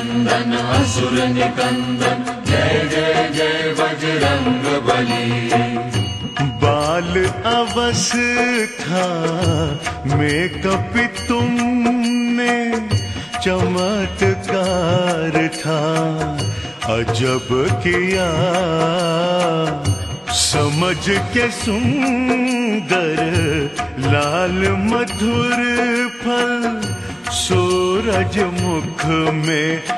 नंदन असुर निकंदन जय जय जय बजरंग बली। बाल अवस्था में कपि तुमने चमत्कार था अजब किया, समझ के सुंदर लाल मधुर फल सूरज मुख में